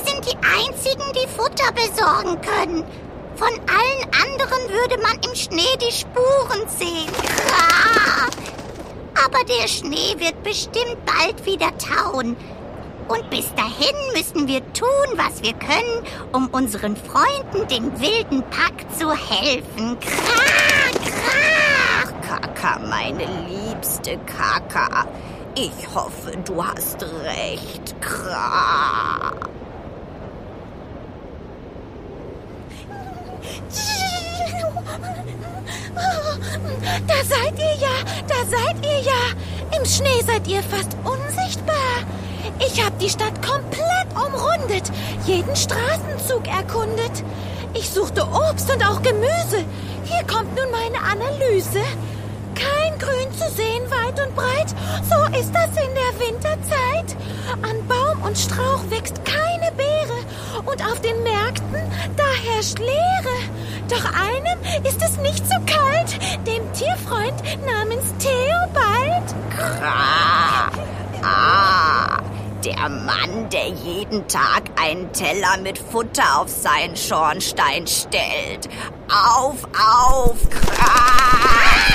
sind die Einzigen, die Futter besorgen können. Von allen anderen würde man im Schnee die Spuren sehen. Aber der Schnee wird bestimmt bald wieder tauen. Und bis dahin müssen wir tun, was wir können, um unseren Freunden, dem wilden Pack, zu helfen. Kaka, meine liebste Kaka. Ich hoffe, du hast recht. Da seid ihr ja. Im Schnee seid ihr fast unsichtbar. Ich habe die Stadt komplett umrundet, jeden Straßenzug erkundet. Ich suchte Obst und auch Gemüse. Hier kommt nun meine Analyse. Kein Grün zu sehen, weit und breit. So ist das in der Winterzeit. An Baum und Strauch wächst keine Beere. Und auf den Märkten, da herrscht Leere. Doch einem ist es nicht so kalt, dem Tierfreund namens Theobald. Der Mann, der jeden Tag einen Teller mit Futter auf seinen Schornstein stellt. Auf,